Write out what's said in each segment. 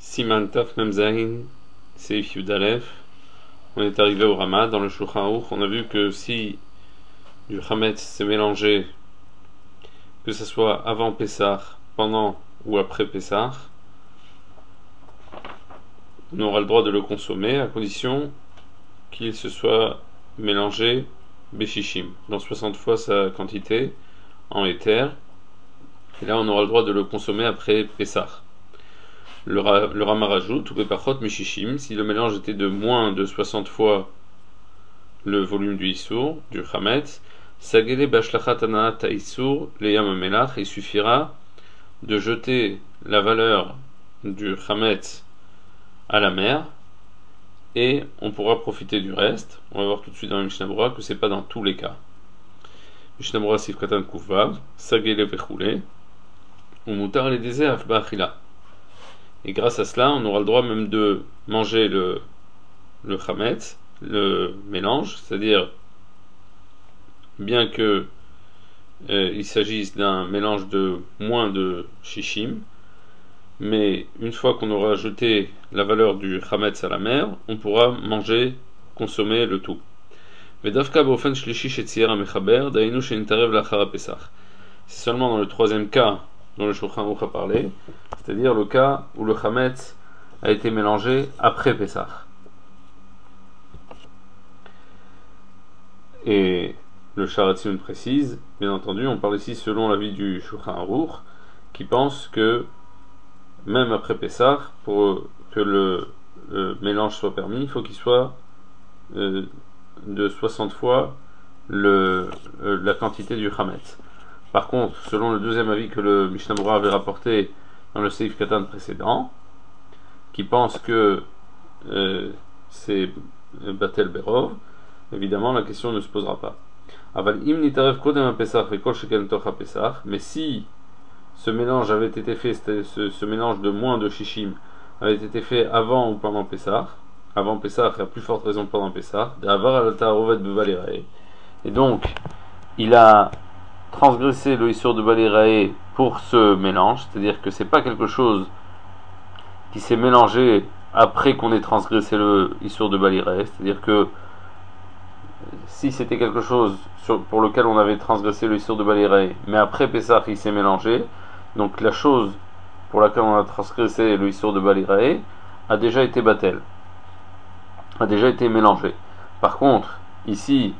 Siman Taf Mem Zahin, Seif Yudalef. On est arrivé au Rama, dans le Shulchan Aruch. On a vu que si du Chametz s'est mélangé, que ce soit avant Pessah, pendant ou après Pessah, on aura le droit de le consommer à condition qu'il se soit mélangé Beshishim, dans 60 fois sa quantité en éther. Et là on aura le droit de le consommer après Pessah. Le Rama rajoute, ou Pepachot Meshishim, si le mélange était de moins de 60 fois le volume du Issour, du Chametz, Sagele Bashlachat Anaat Issour, le Yam Melach, il suffira de jeter la valeur du Chametz à la mer, et on pourra profiter du reste. On va voir tout de suite dans le Mishnah Berurah que c'est pas dans tous les cas. Mishnah Berurah Sifkatan Kufvav, Sagele Vechule, ou Mutar les déserts Ba'achila. Et grâce à cela, on aura le droit même de manger le chametz, le mélange, c'est-à-dire, bien que il s'agisse d'un mélange de moins de shishim, mais une fois qu'on aura ajouté la valeur du chametz à la mer, on pourra manger, consommer le tout. C'est seulement dans le troisième cas dont le Shulchan Aruch a parlé, c'est-à-dire le cas où le chametz a été mélangé après Pessah. Et le Sharatzim précise, bien entendu, on parle ici selon l'avis du Shulchan Aruch, qui pense que même après Pessah, pour que le mélange soit permis, il faut qu'il soit de 60 fois la quantité du chametz. Par contre, selon le deuxième avis que le Mishnah Berurah avait rapporté dans le Seif Katan précédent, qui pense que c'est Batel Berov, évidemment la question ne se posera pas. Mais si ce mélange avait été fait, ce mélange de moins de shishim avait été fait avant ou pendant Pessah, avant Pessah, et à plus forte raison pendant Pessah, et donc il a transgresser le Issour de Balirae pour ce mélange, c'est-à-dire que c'est pas quelque chose qui s'est mélangé après qu'on ait transgressé le Issour de Balirae, c'est-à-dire que si c'était quelque chose pour lequel on avait transgressé le Issour de Balirae, mais après Pessah il s'est mélangé, donc la chose pour laquelle on a transgressé le Issour de Balirae a déjà été batel, a déjà été mélangé. Par contre, ici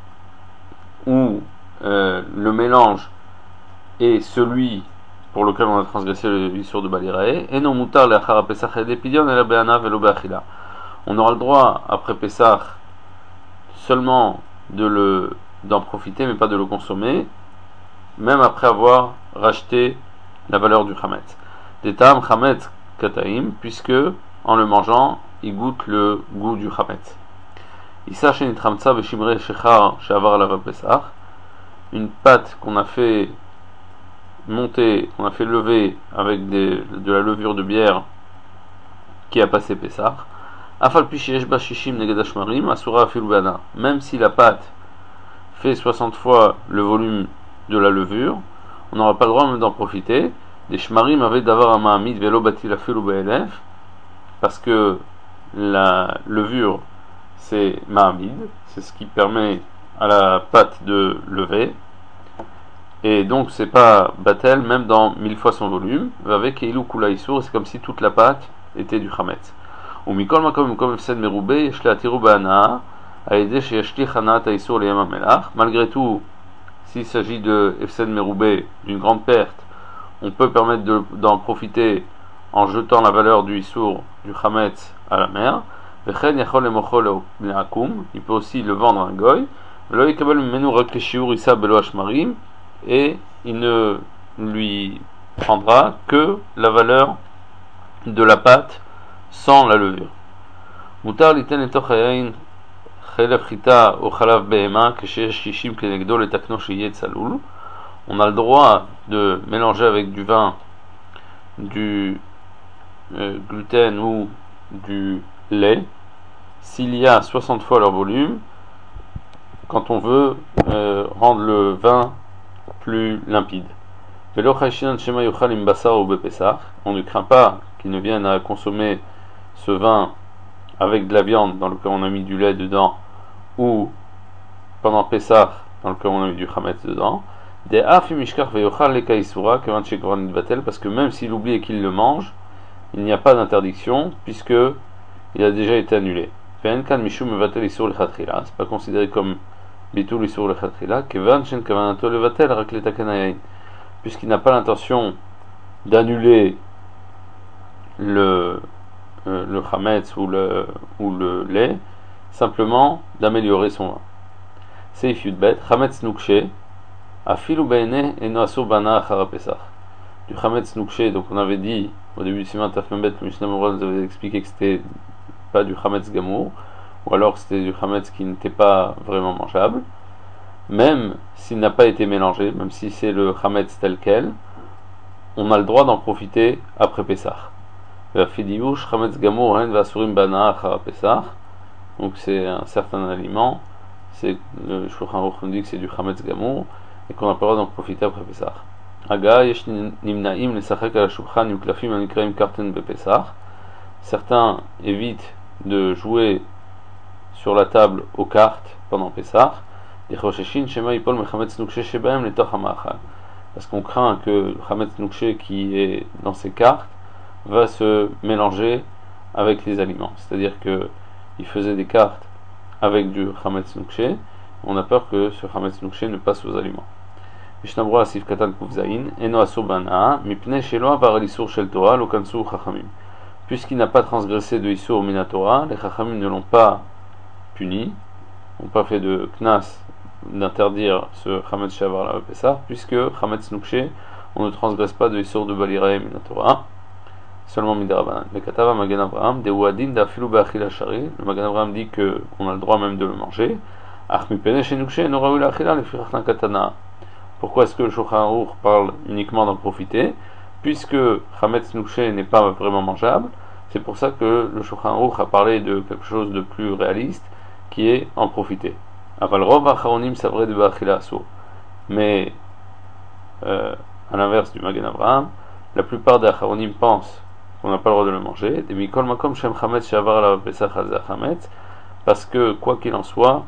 où le mélange est celui pour lequel on a transgressé l'issur de Balirae, et non mutar le'achar Pesach edepidion ela be'ana velo be'achila. On aura le droit après Pessah seulement d'en profiter, mais pas de le consommer, même après avoir racheté la valeur du chametz. Detam chametz kataim, puisque en le mangeant, il goûte le goût du chametz. Issa shenitramtsa v'shimre shechar she'avar alav Pesach, une pâte qu'on a fait monter, qu'on a fait lever avec de la levure de bière qui a passé Pessah. Afal pi sheyesh ba shishim neged hashmarim asura afilu be'ana. Même si la pâte fait 60 fois le volume de la levure, on n'aura pas le droit même d'en profiter. Des shmarim avaient davar amahamid velo batil afilu be'elef, parce que la levure c'est mahamid, c'est ce qui permet à la pâte de lever, et donc c'est pas batel même dans 1000 fois son volume, avec Eilu Kula Issour, c'est comme si toute la pâte était du chametz. Ou mikol makom comme efsen meroubé yeshle atiru ba'ana aide sheyashli chanat Issour le Yam Melach. Malgré tout, s'il s'agit de efsen meroubé, d'une grande perte, on peut permettre d'en profiter en jetant la valeur du Issour du chametz à la mer. Vechen yachol lemochol le'akum, il peut aussi le vendre à un goy. Et il ne lui prendra que la valeur de la pâte sans la levure. On a le droit de mélanger avec du vin du gluten ou du lait s'il y a 60 fois leur volume, quand on veut rendre le vin plus limpide. Velo chayshinan shema yochal im basar ou bepesach. On ne craint pas qu'ils ne viennent à consommer ce vin avec de la viande dans lequel on a mis du lait dedans, ou pendant Pessah dans lequel on a mis du chametz dedans. Des afim mishkar veyochal le kaisura kevan shekvan batel, parce que même s'il oublie et qu'il le mange, il n'y a pas d'interdiction puisque il a déjà été annulé. Ve'enkan mishum mevatel isur lechatchila, c'est pas considéré comme bitul isur lechatchila, kevan shen kavanato levatel rak letakanayain, puisqu'il n'a pas l'intention d'annuler le chametz ou le lait, simplement d'améliorer son vin. Seif yudbet, chametz nukshe, afilu be'ene eno asur bana achara pesach. Du chametz nukshe, donc on avait dit au début du Siman Tafmembet, le Mishnah Moral nous avait expliqué que c'était pas du chametz gamour, ou alors que c'était du chametz qui n'était pas vraiment mangeable. Même s'il n'a pas été mélangé, même si c'est le chametz tel quel, on a le droit d'en profiter après Pessah. Donc c'est un certain aliment, c'est le Shulchan Aruch nous dit que c'est du chametz gamour et qu'on n'a pas le droit d'en profiter après Pessah. Certains évitent de jouer sur la table aux cartes pendant Pessah, parce qu'on craint que le chametz nukshe qui est dans ces cartes va se mélanger avec les aliments. C'est-à-dire qu'il faisait des cartes avec du chametz nukshe, on a peur que ce chametz nukshe ne passe aux aliments. Puisqu'il n'a pas transgressé de Isur Minatora, les Chachamim ne l'ont pas puni, n'ont pas fait de knas d'interdire ce chametz shavar la Pessah, puisque chametz nukshe, on ne transgresse pas de Isur de Balirae Minatora, seulement Midarabanan. Le Katava Magen Avraham, de Ouadin d'Afilu Ba'achila Shari, le Magen Avraham dit qu'on a le droit même de le manger. Achmipene Shenukshe, Noraou L'Achila, le Firachna Katana. Pourquoi est-ce que le Shulchan Aruch parle uniquement d'en profiter? Puisque chametz nukshe n'est pas vraiment mangeable, c'est pour ça que le Shulchan Aruch a parlé de quelque chose de plus réaliste, qui est en profiter. Aval rov acharonim savre de ba'achila asur. Mais à l'inverse du Magen Avraham, la plupart des acharonim pensent qu'on n'a pas le droit de le manger. Des mikol makom shem chametz shavar la pesach al chametz, parce que quoi qu'il en soit,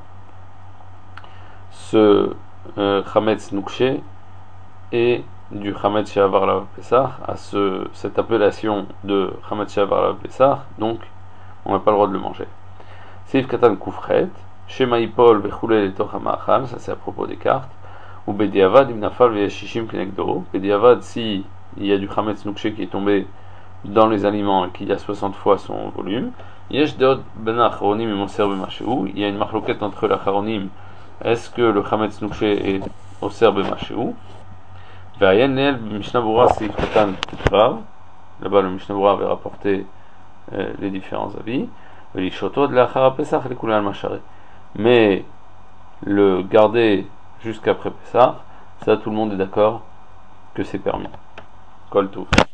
ce chametz nukshe et du chametz she'avar la Pessah à cette appellation de chametz she'avar la Pessah, donc on n'a pas le droit de le manger. Seif katan kufret, shema ipol vechule letoch ha'ma'achal, ça c'est à propos des cartes, ou bediavad im nafal ve'yashishim kenegdo, bediavad si il y a du chametz nukshe qui est tombé dans les aliments et qu'il y a 60 fois son volume, yesh deod ben acharonim et monser b'mashéou, il y a une marloquette entre l'acharonim. Est-ce que le chametz nukshe est au serbe machéou? Là-bas, le Mishnah Bura avait rapporté les différents avis. Mais le garder jusqu'après Pessah, ça tout le monde est d'accord que c'est permis. Kol tout.